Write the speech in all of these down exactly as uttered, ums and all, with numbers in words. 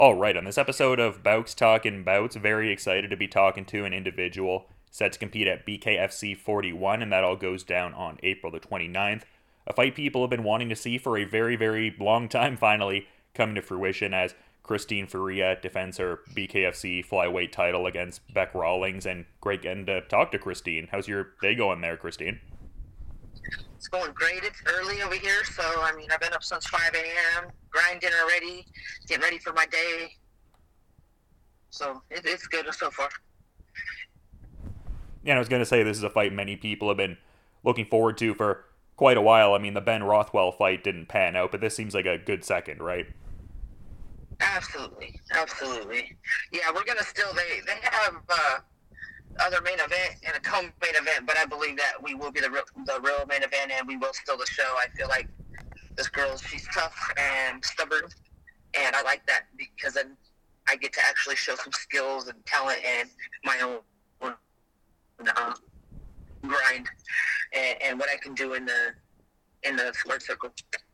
All right, on this episode of Bouts Talking Bouts, very excited to be talking to an individual set to compete at B K F C forty-one, and that all goes down on April the twenty-ninth. A fight people have been wanting to see for a very, very long time finally coming to fruition as Christine Ferea defends her B K F C flyweight title against Bec Rawlings, and great getting to talk to Christine. How's your day going there, Christine? It's going great. It's early over here, so I mean, I've been up since five a.m., grinding already, getting ready for my day. So it, it's good so far. Yeah, and I was going to say this is a fight many people have been looking forward to for quite a while. I mean, the Ben Rothwell fight didn't pan out, but this seems like a good second, right? Absolutely, absolutely. Yeah, we're gonna still. They they have uh, other main event and a co-main event, but I believe that we will be the real, the real main event, and we will steal the show. I feel like this girl, she's tough and stubborn, and I like that because then I get to actually show some skills and talent and my own uh, grind and, and what I can do in the in the sport circle.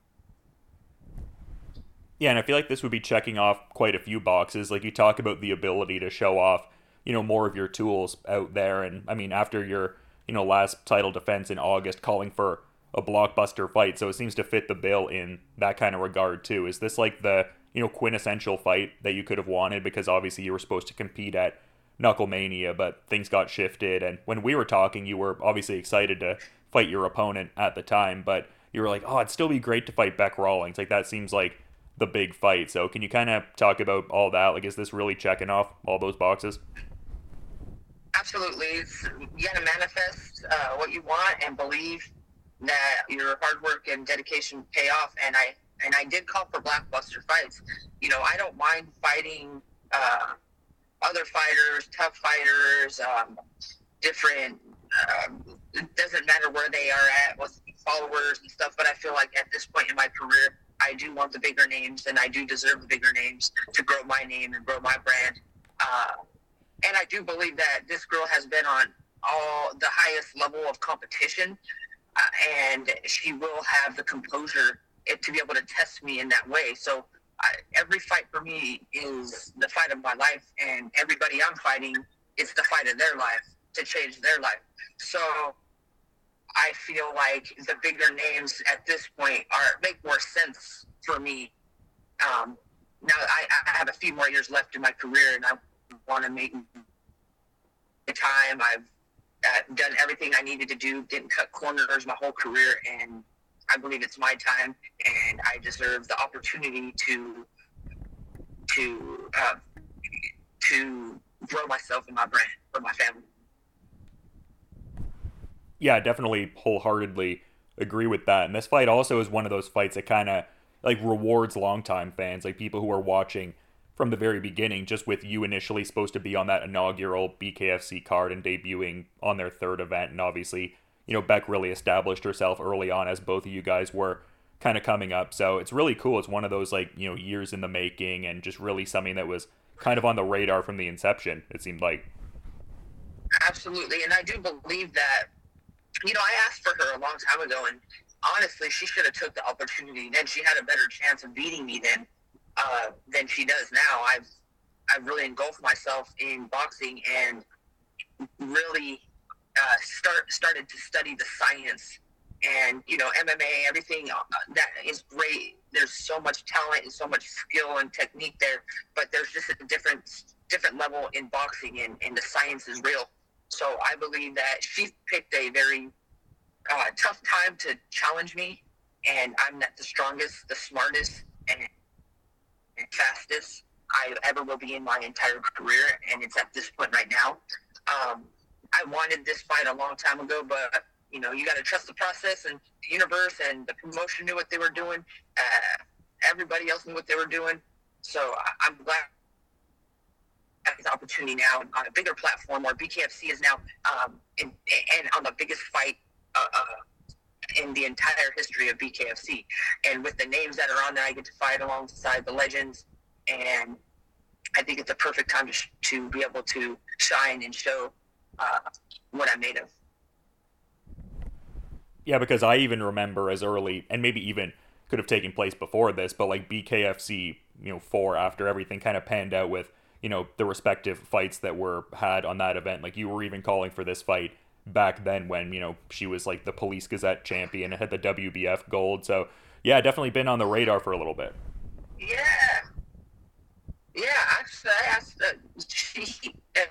Yeah, and I feel like this would be checking off quite a few boxes. Like, you talk about the ability to show off, you know, more of your tools out there. And I mean, after your, you know, last title defense in August, calling for a blockbuster fight, so it seems to fit the bill in that kind of regard too. Is this like the, you know, quintessential fight that you could have wanted? Because obviously you were supposed to compete at Knucklemania, but things got shifted. And when we were talking, you were obviously excited to fight your opponent at the time, but you were like, oh, it'd still be great to fight Bec Rawlings. Like, that seems like the big fight. So can you kind of talk about all that? Like, is this really checking off all those boxes? Absolutely. It's, you got to manifest uh, what you want and believe that your hard work and dedication pay off. And I and I did call for blockbuster fights. You know, I don't mind fighting uh, other fighters, tough fighters, um, different. Um, it doesn't matter where they are at with followers and stuff. But I feel like at this point in my career, I do want the bigger names, and I do deserve the bigger names to grow my name and grow my brand. Uh, and I do believe that this girl has been on all the highest level of competition, uh, and she will have the composure to be able to test me in that way. So I, every fight for me is the fight of my life, and everybody I'm fighting is the fight of their life to change their life. So I feel like the bigger names at this point are make more sense for me. Um, now I, I have a few more years left in my career, and I want to make the time. I've uh, done everything I needed to do, didn't cut corners my whole career, and I believe it's my time, and I deserve the opportunity to to uh, to grow myself and my brand for my family. Yeah, definitely wholeheartedly agree with that. And this fight also is one of those fights that kind of like rewards longtime fans, like people who are watching from the very beginning, just with you initially supposed to be on that inaugural B K F C card and debuting on their third event. And obviously, you know, Bec really established herself early on as both of you guys were kind of coming up. So it's really cool. It's one of those, like, you know, years in the making, and just really something that was kind of on the radar from the inception, it seemed like. Absolutely. And I do believe that, you know, I asked for her a long time ago, and honestly, she should have took the opportunity. Then she had a better chance of beating me than uh, than she does now. I've I've really engulfed myself in boxing and really uh, start started to study the science and, you know, M M A, everything uh, that is great. There's so much talent and so much skill and technique there, but there's just a different different level in boxing, and, and the science is real. So I believe that she picked a very uh, tough time to challenge me, and I'm not the strongest, the smartest, and, and fastest I ever will be in my entire career, and it's at this point right now. Um, I wanted this fight a long time ago, but, you know, you got to trust the process, and the universe and the promotion knew what they were doing. Uh, everybody else knew what they were doing. So I, I'm glad the opportunity now on a bigger platform where B K F C is now um, in, and on the biggest fight uh, uh, in the entire history of B K F C. And with the names that are on there, I get to fight alongside the legends, and I think it's a perfect time to, sh- to be able to shine and show uh, what I'm made of. Yeah, because I even remember as early, and maybe even could have taken place before this, but like B K F C you know, for after everything kind of panned out with, you know, the respective fights that were had on that event. Like, you were even calling for this fight back then when, you know, she was like the Police Gazette champion and had the W B F gold. So yeah, definitely been on the radar for a little bit. Yeah. Yeah, actually, I asked, uh, she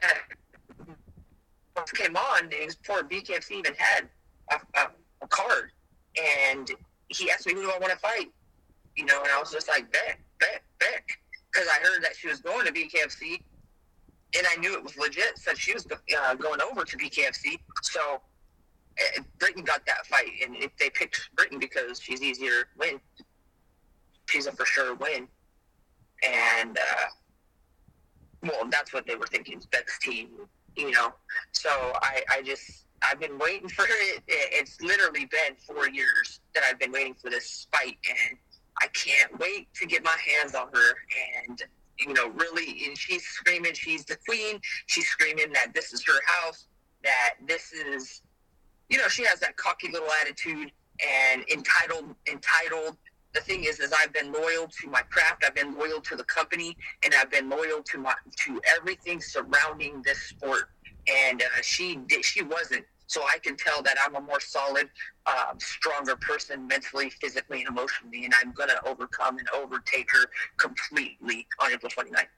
uh, came on, and before B K F C even had a, a, a card, and he asked me, who do I want to fight? You know, and I was just like, bet, bet, bet. Because I heard that she was going to B K F C, and I knew it was legit since she was uh, going over to B K F C. So uh, Britain got that fight, and if they picked Britain because she's easier to win, she's a for sure win. And, uh, well, that's what they were thinking, Beck's team, you know. So I, I just, I've been waiting for it. It's literally been four years that I've been waiting for this fight, and I can't wait to get my hands on her. And, you know, really, and she's screaming she's the queen. She's screaming that this is her house, that this is, you know, she has that cocky little attitude and entitled, entitled. The thing is, is I've been loyal to my craft. I've been loyal to the company, and I've been loyal to my, to everything surrounding this sport. And uh, she did, she wasn't. So I can tell that I'm a more solid, um, stronger person mentally, physically, and emotionally, and I'm going to overcome and overtake her completely on April twenty-ninth.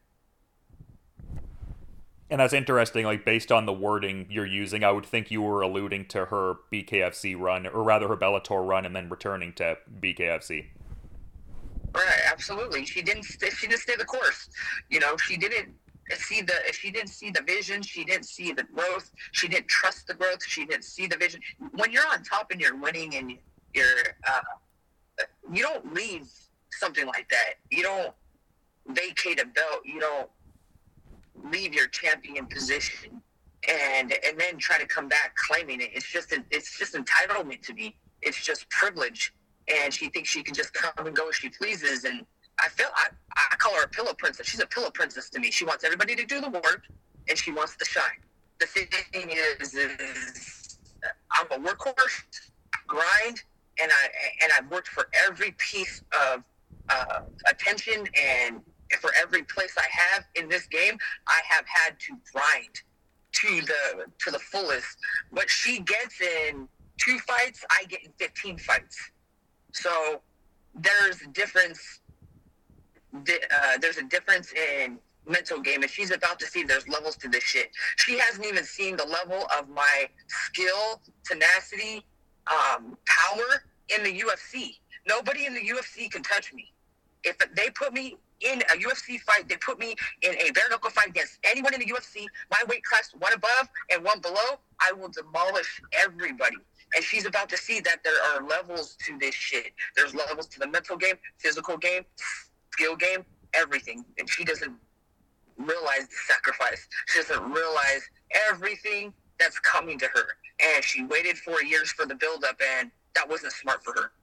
And that's interesting, like, based on the wording you're using, I would think you were alluding to her B K F C run, or rather her Bellator run, and then returning to B K F C. Right, absolutely. She didn't, st- she didn't stay the course. You know, she didn't see the, she didn't see the vision. She didn't see the growth. She didn't trust the growth. She didn't see the vision. When you're on top and you're winning and you're, uh, you don't leave something like that. You don't vacate a belt. You don't leave your champion position and and then try to come back claiming it. It's just it's just entitlement to me. It's just privilege, and she thinks she can just come and go as she pleases. And I feel I, I call her a pillow princess. She's a pillow princess to me. She wants everybody to do the work, and she wants to shine. The thing is, is I'm a workhorse, grind, and I and I've worked for every piece of uh, attention, and for every place I have in this game, I have had to grind to the to the fullest. What she gets in two fights, I get in fifteen fights. So there's a difference. Uh, there's a difference in mental game, and she's about to see there's levels to this shit. She hasn't even seen the level of my skill, tenacity, um, power in the U F C. Nobody in the U F C can touch me. If they put me in a U F C fight, they put me in a bare knuckle fight against anyone in the U F C, my weight class, one above and one below, I will demolish everybody. And she's about to see that there are levels to this shit. There's levels to the mental game, physical game, skill game, everything. And she doesn't realize the sacrifice. She doesn't realize everything that's coming to her. And she waited four years for the buildup, and that wasn't smart for her.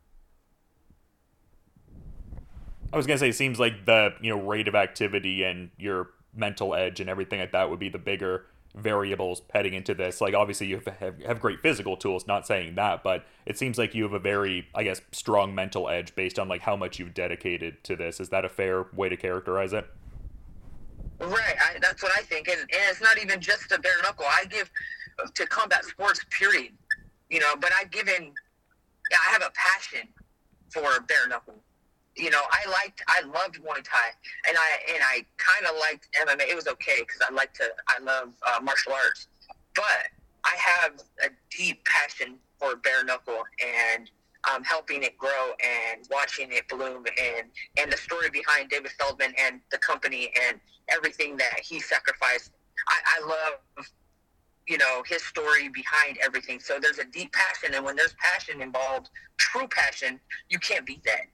I was gonna say, it seems like the, you know, rate of activity and your mental edge and everything like that would be the bigger variables heading into this. Like, obviously you have, have great physical tools, not saying that, but it seems like you have a very, I guess, strong mental edge based on like how much you've dedicated to this. Is that a fair way to characterize it? Right, I, that's what I think, and, and it's not even just a bare knuckle. I give to combat sports, period. You know, but I've given, I have a passion for bare knuckle. You know, I liked, I loved Muay Thai, and I and I kind of liked M M A. It was okay because I like to, I love uh, martial arts, but I have a deep passion for bare knuckle and um, helping it grow and watching it bloom, and and the story behind David Feldman and the company and everything that he sacrificed. I, I love, you know, his story behind everything. So there's a deep passion, and when there's passion involved, true passion, you can't beat that.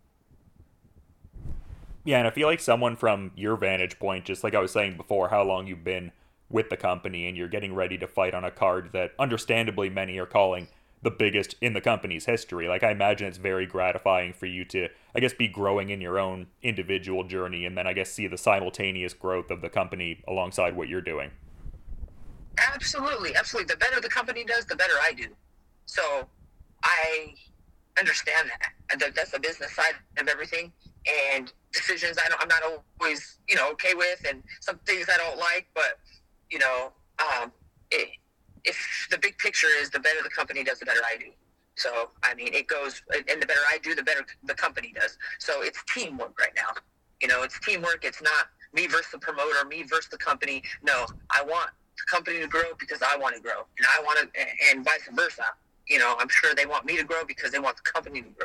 Yeah, and I feel like someone from your vantage point, just like I was saying before, how long you've been with the company and you're getting ready to fight on a card that understandably many are calling the biggest in the company's history. Like, I imagine it's very gratifying for you to, I guess, be growing in your own individual journey and then, I guess, see the simultaneous growth of the company alongside what you're doing. Absolutely, absolutely. The better the company does, the better I do. So I understand that. And that that's the business side of everything. And decisions I don't, I'm not always, you know, okay with, and some things I don't like. But, you know, um, it, if the big picture is the better the company does, the better I do. So, I mean, it goes, and the better I do, the better the company does. So it's teamwork right now. You know, it's teamwork. It's not me versus the promoter, me versus the company. No, I want the company to grow because I want to grow, and I want to, and vice versa. You know, I'm sure they want me to grow because they want the company to grow.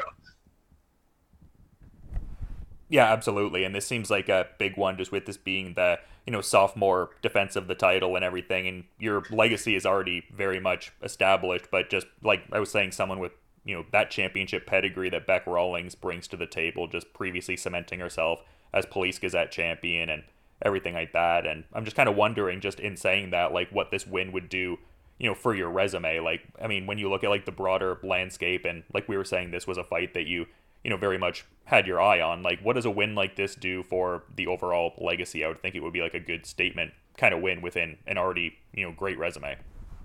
Yeah, absolutely. And this seems like a big one, just with this being the, you know, sophomore defense of the title and everything. And your legacy is already very much established. But just like I was saying, someone with, you know, that championship pedigree that Bec Rawlings brings to the table, just previously cementing herself as Police Gazette champion and everything like that. And I'm just kind of wondering, just in saying that, like what this win would do, you know, for your resume. Like, I mean, when you look at like the broader landscape, and like we were saying, this was a fight that you, you know, very much had your eye on. Like, what does a win like this do for the overall legacy? I would think it would be like a good statement kind of win within an already, you know, great resume.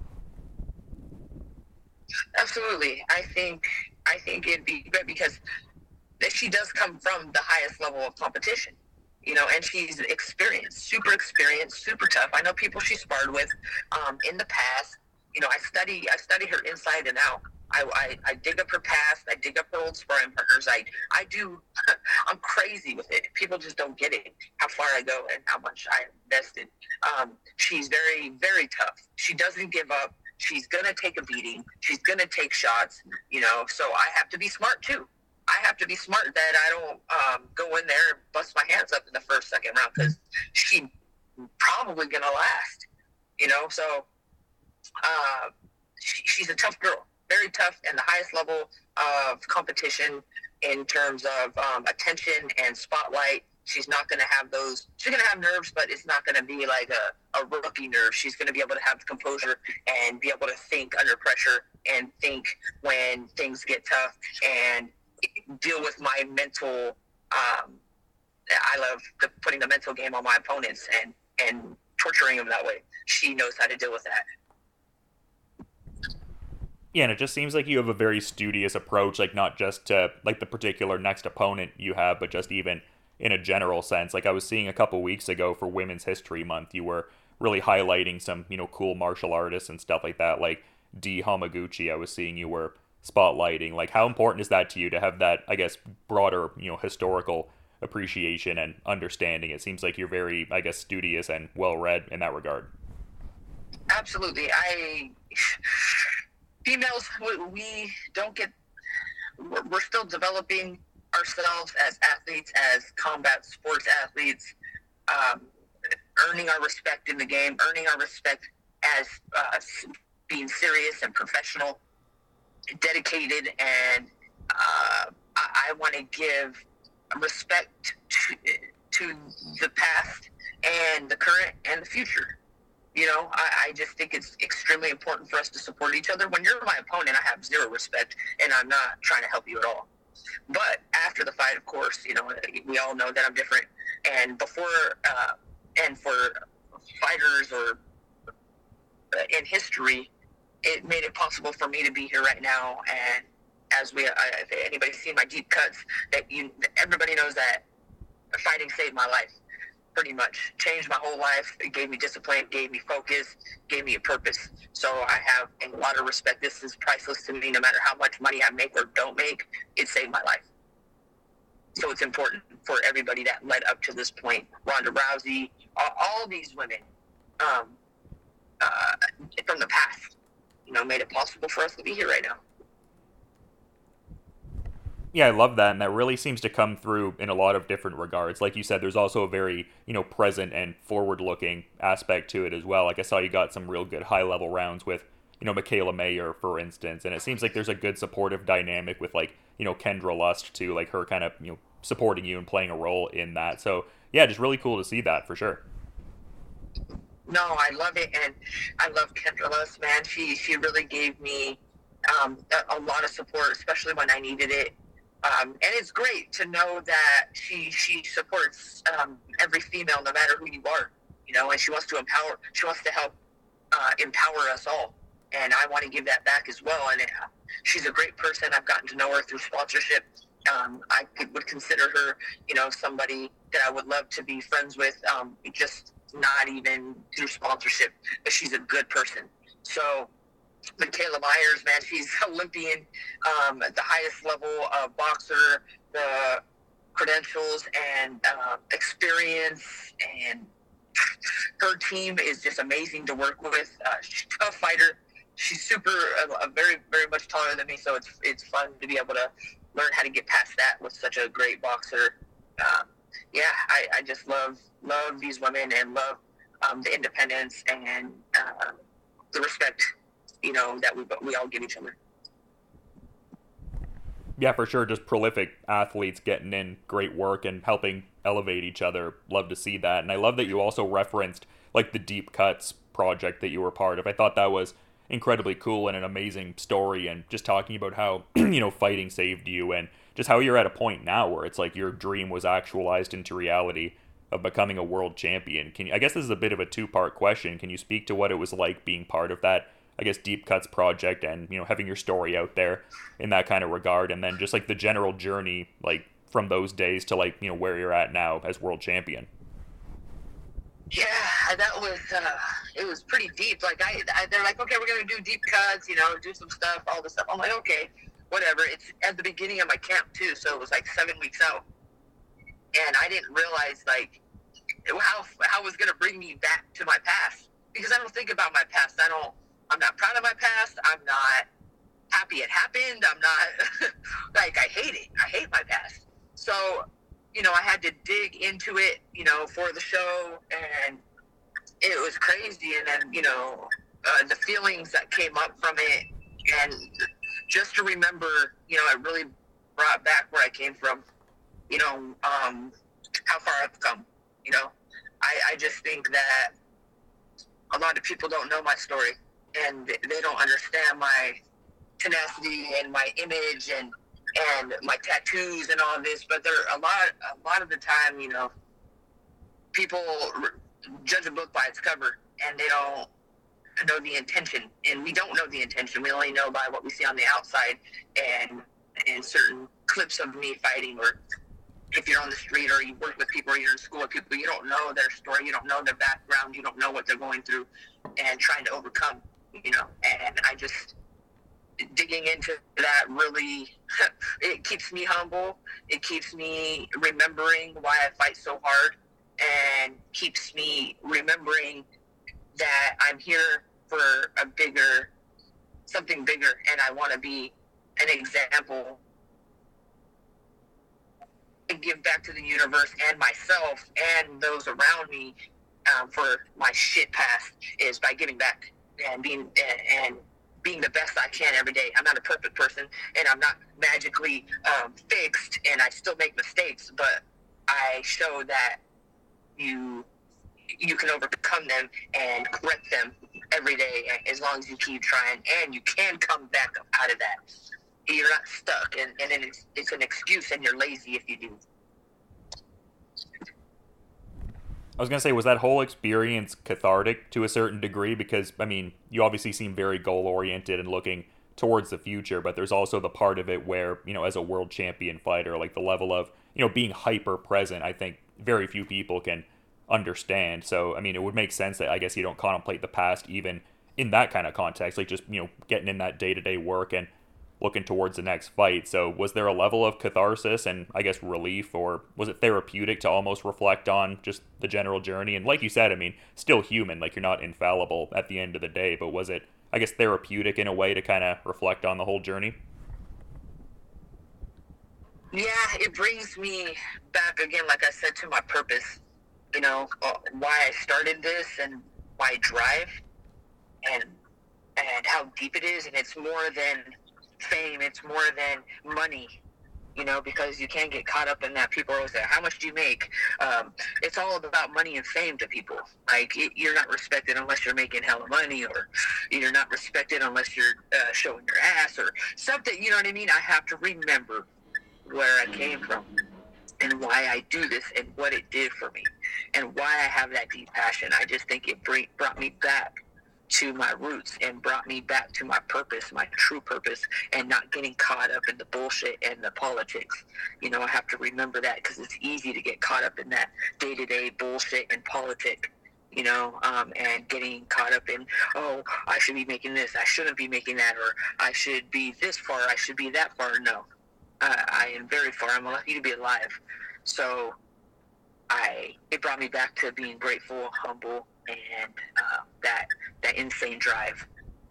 Absolutely. I think I think it'd be good because she does come from the highest level of competition, you know, and she's experienced, super experienced, super tough. I know people she sparred with um, in the past. You know, I study I study her inside and out. I, I, I dig up her past. I dig up her old sparring partners. I I do. I'm crazy with it. People just don't get it, how far I go and how much I invested. Um, she's very, very tough. She doesn't give up. She's going to take a beating. She's going to take shots, you know, so I have to be smart too. I have to be smart that I don't um, go in there and bust my hands up in the first, second round, because she's probably going to last, you know. So uh, she, she's a tough girl, very tough, and the highest level of competition in terms of um, attention and spotlight. She's not going to have those. She's going to have nerves, but it's not going to be like a, a rookie nerve. She's going to be able to have composure and be able to think under pressure and think when things get tough and deal with my mental. Um, I love the, putting the mental game on my opponents and, and torturing them that way. She knows how to deal with that. Yeah, and it just seems like you have a very studious approach, like not just to like the particular next opponent you have, but just even in a general sense. Like I was seeing a couple weeks ago for Women's History Month, you were really highlighting some, you know, cool martial artists and stuff like that, like D Hamaguchi. I was seeing you were spotlighting. Like, how important is that to you to have that, I guess, broader, you know, historical appreciation and understanding? It seems like you're very, I guess, studious and well read in that regard. Absolutely. I females, we don't get. We're still developing ourselves as athletes, as combat sports athletes, um, earning our respect in the game, earning our respect as uh, being serious and professional, dedicated, and uh, I, I want to give respect to, to the past and the current and the future. You know, I, I just think it's extremely important for us to support each other. When you're my opponent, I have zero respect, and I'm not trying to help you at all. But after the fight, of course, you know, we all know that I'm different. And before, uh, and for fighters or uh, in history, it made it possible for me to be here right now. And as we, I, if anybody's seen my deep cuts, that you, everybody knows that fighting saved my life. Pretty much changed my whole life. It gave me discipline, gave me focus, gave me a purpose. So I have a lot of respect. This is priceless to me. No matter how much money I make or don't make, it saved my life. So it's important for everybody that led up to this point. Ronda Rousey, all, all these women um, uh, from the past, you know, made it possible for us to be here right now. Yeah, I love that, and that really seems to come through in a lot of different regards. Like you said, there's also a very, you know, present and forward-looking aspect to it as well. Like I saw you got some real good high-level rounds with, you know, Michaela Mayer, for instance, and it seems like there's a good supportive dynamic with, like, you know, Kendra Lust, too, like her kind of, you know, supporting you and playing a role in that. So, yeah, just really cool to see that, for sure. No, I love it, and I love Kendra Lust, man. She, she really gave me um, a, a lot of support, especially when I needed it. Um, and it's great to know that she she supports um, every female, no matter who you are, you know, and she wants to empower, she wants to help uh, empower us all. and I want to give that back as well. And it, she's a great person. I've gotten to know her through sponsorship. Um, I could, would consider her, you know, somebody that I would love to be friends with, um, just not even through sponsorship, but she's a good person. So Michaela Myers, man, she's Olympian, um, at the highest level of boxer, the credentials and uh, experience, and her team is just amazing to work with. Uh, she's a tough fighter. She's super, uh, very, very much taller than me, so it's it's fun to be able to learn how to get past that with such a great boxer. Um, yeah, I, I just love love these women and love um, the independence and uh, the respect, you know, that we we all give each other. Yeah, for sure. Just prolific athletes getting in great work and helping elevate each other. Love to see that. And I love that you also referenced like the Deep Cuts project that you were part of. I thought that was incredibly cool and an amazing story, and just talking about how, you know, fighting saved you and just how you're at a point now where it's like your dream was actualized into reality of becoming a world champion. Can you, I guess this is a bit of a two-part question. Can you speak to what it was like being part of that, I guess, Deep Cuts project and, you know, having your story out there in that kind of regard, and then just like the general journey, like from those days to like, you know, where you're at now as world champion? Yeah, that was, uh, it was pretty deep. Like I, I, they're like, okay, we're going to do deep cuts, you know, do some stuff, all this stuff. I'm like, okay, whatever. It's at the beginning of my camp too. So it was like seven weeks out. And I didn't realize like how, how it was going to bring me back to my past, because I don't think about my past. I don't, I'm not proud of my past. I'm not happy it happened. I'm not like, I hate it. I hate my past. So, you know, I had to dig into it, you know, for the show, and it was crazy. And then, you know, uh, the feelings that came up from it, and just to remember, you know, it really brought back where I came from, you know, um, how far I've come, you know. I, I just think that a lot of people don't know my story, and they don't understand my tenacity and my image and and my tattoos and all this. But there a lot a lot of the time, you know, people judge a book by its cover, and they don't know the intention. And we don't know the intention. We only know by what we see on the outside, and and certain clips of me fighting, or if you're on the street or you work with people or you're in school with people, you don't know their story, you don't know their background, you don't know what they're going through and trying to overcome, you know. And I just, digging into that really, it keeps me humble. It keeps me remembering why I fight so hard, and keeps me remembering that I'm here for a bigger, something bigger, and I want to be an example and give back to the universe and myself and those around me, um, for my shit past, is by giving back and being and, and being the best I can every day. I'm not a perfect person, and I'm not magically um, fixed, and I still make mistakes, but I show that you you can overcome them and correct them every day as long as you keep trying, and you can come back up out of that. You're not stuck, and, and then it's, it's an excuse, and you're lazy if you do. I was going to say, was that whole experience cathartic to a certain degree? Because, I mean, you obviously seem very goal-oriented and looking towards the future, but there's also the part of it where, you know, as a world champion fighter, like the level of, you know, being hyper-present, I think very few people can understand. So, I mean, it would make sense that I guess you don't contemplate the past even in that kind of context, like just, you know, getting in that day-to-day work and looking towards the next fight. So was there a level of catharsis and I guess relief, or was it therapeutic to almost reflect on just the general journey? And like you said, I mean, still human, like you're not infallible at the end of the day, but was it, I guess, therapeutic in a way to kind of reflect on the whole journey? Yeah, it brings me back again, like I said, to my purpose, you know, uh, why I started this and my drive, and and how deep it is. And it's more than fame, it's more than money, you know, because you can't get caught up in that. People always say, how much do you make? Um, it's all about money and fame to people. Like, it, you're not respected unless you're making hella money, or you're not respected unless you're uh, showing your ass or something, you know what I mean? I have to remember where I came from and why I do this and what it did for me and why I have that deep passion. I just think it bring, brought me back to my roots and brought me back to my purpose, my true purpose, and not getting caught up in the bullshit and the politics. You know, I have to remember that because it's easy to get caught up in that day-to-day bullshit and politic, you know, um, and getting caught up in, oh, I should be making this, I shouldn't be making that, or I should be this far, I should be that far. No, uh, I am very far. I'm lucky to be alive. So I, it brought me back to being grateful, humble, and uh, that that insane drive.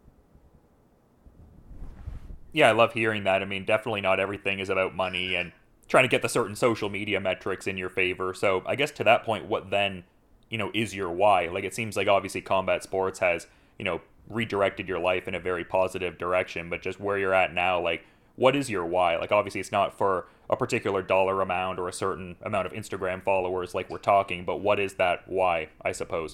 Yeah, I love hearing that. I mean, definitely not everything is about money and trying to get the certain social media metrics in your favor. So I guess to that point, what then, you know, is your why? Like, it seems like obviously combat sports has, you know, redirected your life in a very positive direction, but just where you're at now, like, what is your why? Like, obviously it's not for a particular dollar amount or a certain amount of Instagram followers like we're talking, but what is that why, I suppose?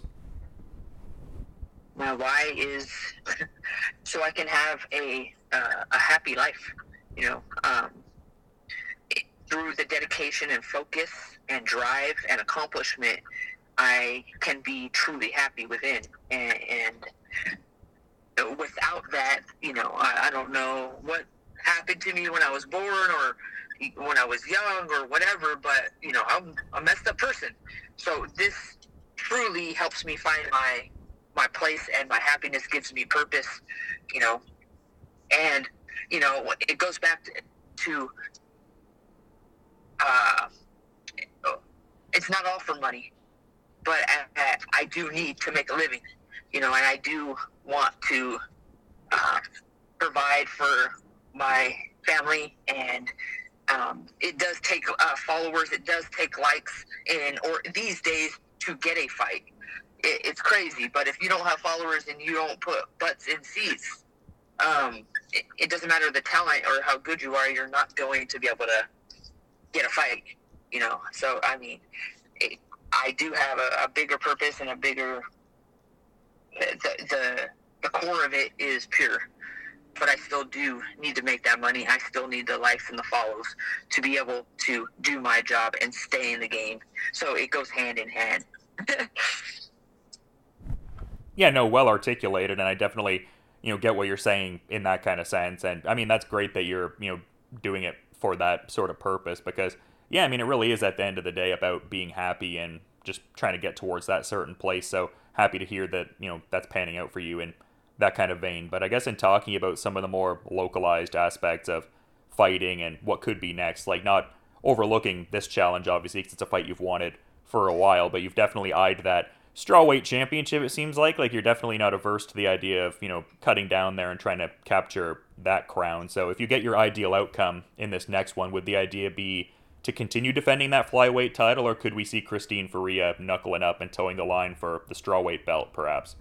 My why is so I can have a uh, a happy life, you know, um, it, through the dedication and focus and drive and accomplishment, I can be truly happy within. And, and without that, you know, I, I don't know what happened to me when I was born or when I was young or whatever, but, you know, I'm a messed up person. So this truly helps me find my my place, and my happiness gives me purpose, you know, and, you know, it goes back to, to uh, it's not all for money, but I, I do need to make a living, you know, and I do want to uh, provide for my family, and um, it does take uh, followers, it does take likes, and or these days to get a fight. It's crazy, but if you don't have followers and you don't put butts in seats, um, it, it doesn't matter the talent or how good you are, you're not going to be able to get a fight, you know? So, I mean, it, I do have a, a bigger purpose and a bigger, the, the, the core of it is pure, but I still do need to make that money. I still need the likes and the follows to be able to do my job and stay in the game. So it goes hand in hand. Yeah, no, well articulated, and I definitely, you know, get what you're saying in that kind of sense. And I mean, that's great that you're, you know, doing it for that sort of purpose, because, yeah, I mean, it really is at the end of the day about being happy and just trying to get towards that certain place. So happy to hear that, you know, that's panning out for you in that kind of vein. But I guess in talking about some of the more localized aspects of fighting and what could be next, like not overlooking this challenge, obviously, because it's a fight you've wanted for a while, but you've definitely eyed that strawweight championship, it seems like. Like, you're definitely not averse to the idea of, you know, cutting down there and trying to capture that crown. So if you get your ideal outcome in this next one, would the idea be to continue defending that flyweight title, or could we see Christine Faria knuckling up and towing the line for the strawweight belt, perhaps?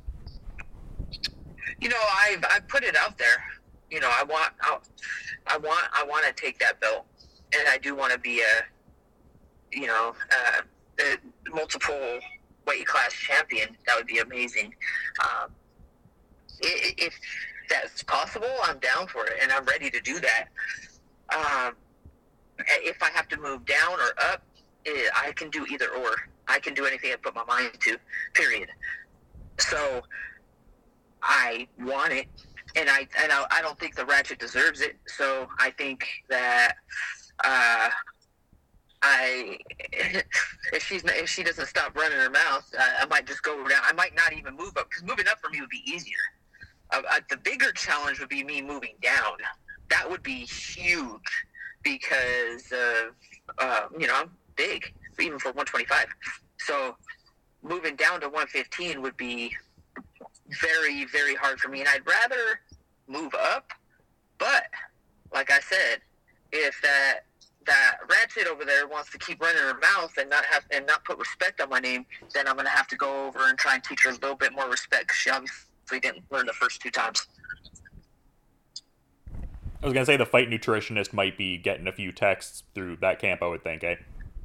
You know, I've I put it out there. You know, I want I, I want I want to take that belt, and I do want to be a, you know, uh, a multiple weight class champion. That would be amazing. Um, if that's possible, I'm down for it, and I'm ready to do that. Um, if I have to move down or up, I can do either or. I can do anything I put my mind to, period. So I want it, and I and I, I don't think the Ratchet deserves it. So I think that uh, I if she's if she doesn't stop running her mouth, I, I might just go down. I might not even move up, because moving up for me would be easier. Uh, uh, the bigger challenge would be me moving down. That would be huge, because of uh, you know, I'm big, even for one twenty-five. So moving down to one fifteen would be very, very hard for me, and I'd rather move up. But like I said, if that that Ratchet over there wants to keep running her mouth and not have and not put respect on my name, then I'm going to have to go over and try and teach her a little bit more respect, because she obviously didn't learn the first two times. I was going to say the fight nutritionist might be getting a few texts through that camp, I would think, eh?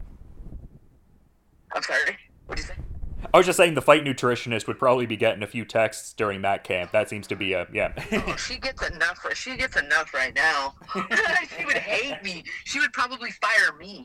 I'm sorry? What did you say? I was just saying the fight nutritionist would probably be getting a few texts during that camp. That seems to be a, yeah. Oh, she gets enough. She gets enough right now. She would hate me. She would probably fire me.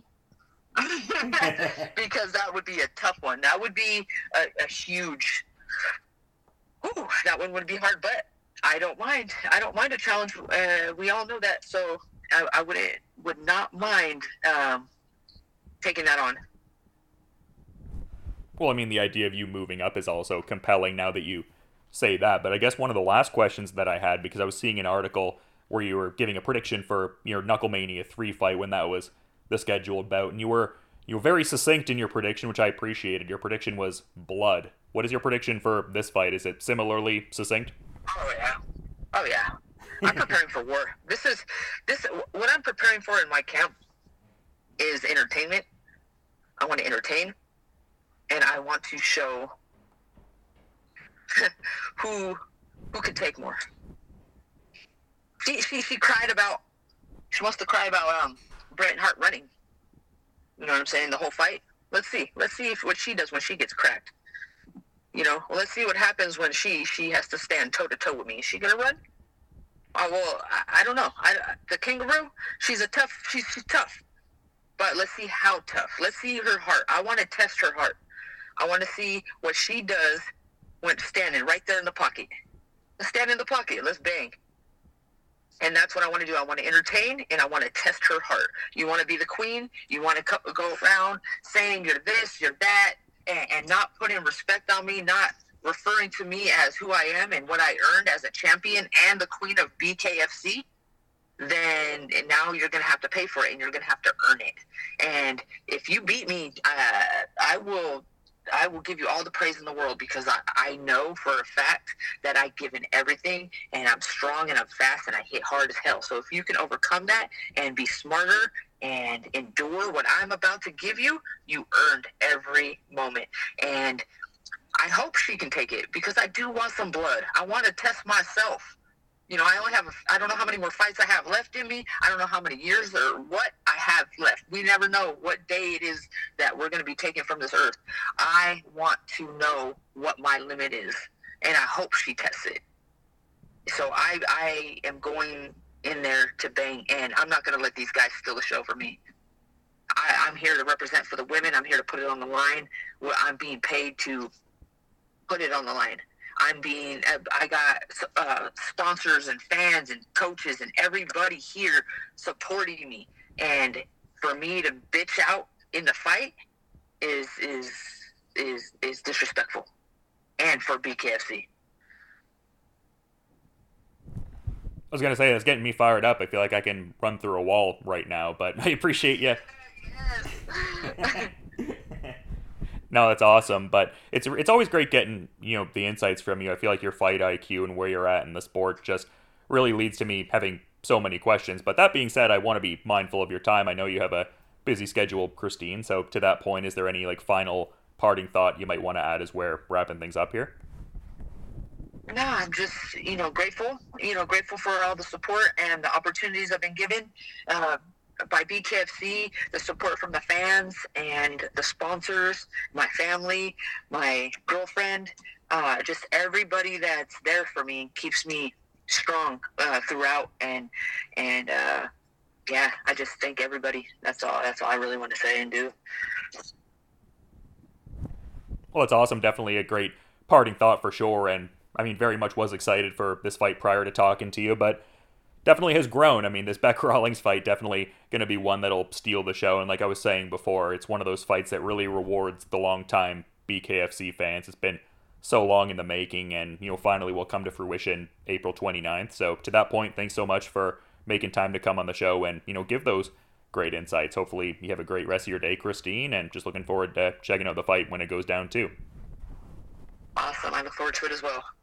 Because that would be a tough one. That would be a, a huge, Ooh, that one would be hard, but I don't mind. I don't mind a challenge. Uh, we all know that, so I, I would would not mind um, taking that on. Well, I mean, the idea of you moving up is also compelling now that you say that. But I guess one of the last questions that I had, because I was seeing an article where you were giving a prediction for your Knucklemania three fight when that was the scheduled bout, and you were you were very succinct in your prediction, which I appreciated. Your prediction was blood. What is your prediction for this fight? Is it similarly succinct? Oh yeah, oh yeah. I'm preparing for war. This is this. What I'm preparing for in my camp is entertainment. I want to entertain, and I want to show who who could take more. She, she she cried about. She wants to cry about um Bret Hart running. You know what I'm saying? The whole fight. Let's see. Let's see if what she does when she gets cracked. You know. Well, let's see what happens when she she has to stand toe to toe with me. Is she gonna run? Oh well, I, I don't know. I, the kangaroo. She's a tough. She's she's tough. But let's see how tough. Let's see her heart. I want to test her heart. I want to see what she does when standing right there in the pocket. Let's stand in the pocket. Let's bang. And that's what I want to do. I want to entertain, and I want to test her heart. You want to be the queen. You want to go around saying you're this, you're that, and, and not putting respect on me, not referring to me as who I am and what I earned as a champion and the queen of B K F C. Then and now you're going to have to pay for it, and you're going to have to earn it. And if you beat me, uh, I will I will give you all the praise in the world, because I, I know for a fact that I've given everything, and I'm strong and I'm fast and I hit hard as hell. So if you can overcome that and be smarter and endure what I'm about to give you, you earned every moment. And I hope she can take it, because I do want some blood. I want to test myself. You know, I only have, a, I don't know how many more fights I have left in me. I don't know how many years or what I have left. We never know what day it is that we're going to be taken from this earth. I want to know what my limit is, and I hope she tests it. So I, I am going in there to bang, and I'm not going to let these guys steal the show for me. I, I'm here to represent for the women. I'm here to put it on the line. I'm being paid to put it on the line. I'm being, I got uh, sponsors and fans and coaches and everybody here supporting me. And for me to bitch out in the fight is is is is disrespectful. And for B K F C. I was going to say, it's getting me fired up. I feel like I can run through a wall right now, but I appreciate you. Yes. No, that's awesome, but it's it's always great getting, you know, the insights from you. I feel like your fight I Q and where you're at in the sport just really leads to me having so many questions. But that being said, I want to be mindful of your time. I know you have a busy schedule, Christine. So to that point, is there any like final parting thought you might want to add as we're wrapping things up here? No, I'm just, you know, grateful, you know, grateful for all the support and the opportunities I've been given. Uh, by B K F C, the support from the fans and the sponsors, my family, my girlfriend, uh, just everybody that's there for me keeps me strong uh, throughout. And and uh, yeah, I just thank everybody. That's all. That's all I really want to say and do. Well, it's awesome. Definitely a great parting thought for sure. And I mean, very much was excited for this fight prior to talking to you, but definitely has grown. I mean, this Beck Rawlings fight definitely going to be one that'll steal the show. And like I was saying before, it's one of those fights that really rewards the long-time B K F C fans. It's been so long in the making, and, you know, finally will come to fruition April twenty-ninth. So to that point, thanks so much for making time to come on the show and, you know, give those great insights. Hopefully you have a great rest of your day, Christine, and just looking forward to checking out the fight when it goes down too. Awesome. I look forward to it as well.